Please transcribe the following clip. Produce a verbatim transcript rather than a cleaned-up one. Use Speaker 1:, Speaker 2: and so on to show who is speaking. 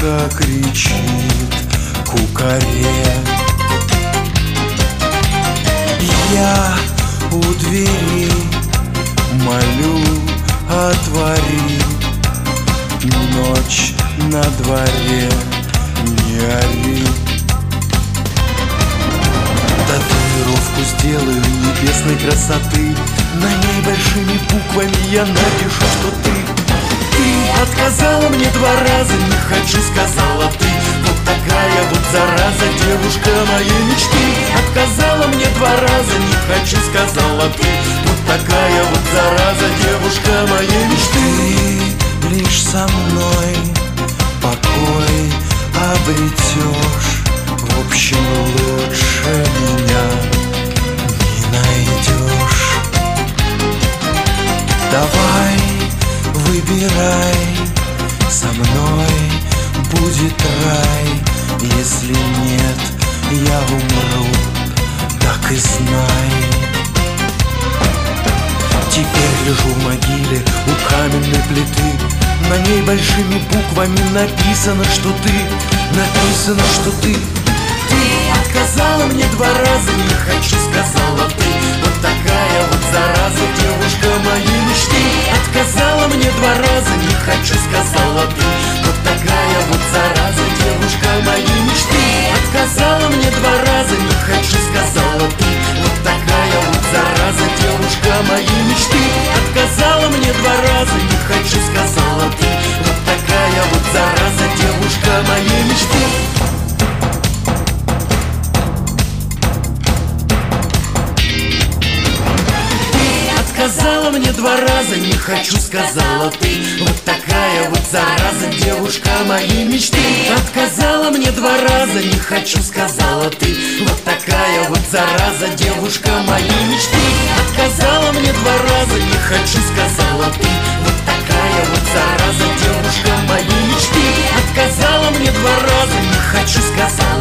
Speaker 1: девушка кричит кукаре. Я у двери молю, отвори, ночь на дворе, не ори. Татуировку сделаю небесной красоты, на ней большими буквами я напишу, что ты Ты отказала мне два раза, не хочу, сказала ты. Вот такая вот зараза, девушка моей мечты. Отказала мне два раза, не хочу, сказала ты. Вот такая вот зараза, девушка моей мечты. Ты лишь со мной покой обретешь. В общем, лучше меня не найдешь. Давай, выбирай, со мной будет рай. Если нет, я умру, так и знай. Теперь лежу в могиле у каменной плиты. На ней большими буквами написано, что ты. Написано, что ты Ты отказала мне два раза, не хочу, сказала ты. Вот такая вот зараза, девушка моей мечты. Отказала мне два раза, не хочу, сказала ты. Вот такая вот зараза, девушка моей мечты. Отказала мне два раза, не хочу, сказала ты. Вот такая вот зараза, девушка моей мечты. Отказала мне два раза, не хочу, сказала ты. Вот такая вот зараза, девушка моей мечты. Отказала мне два раза, не хочу, сказала ты. Вот такая вот зараза, девушка моей мечты. Отказала мне два раза, не хочу, сказала ты. Вот такая вот зараза, девушка моей мечты. Отказала мне два раза, не хочу, сказала ты. Вот такая вот зараза, девушка моей мечты. Отказала мне два раза, не хочу, сказала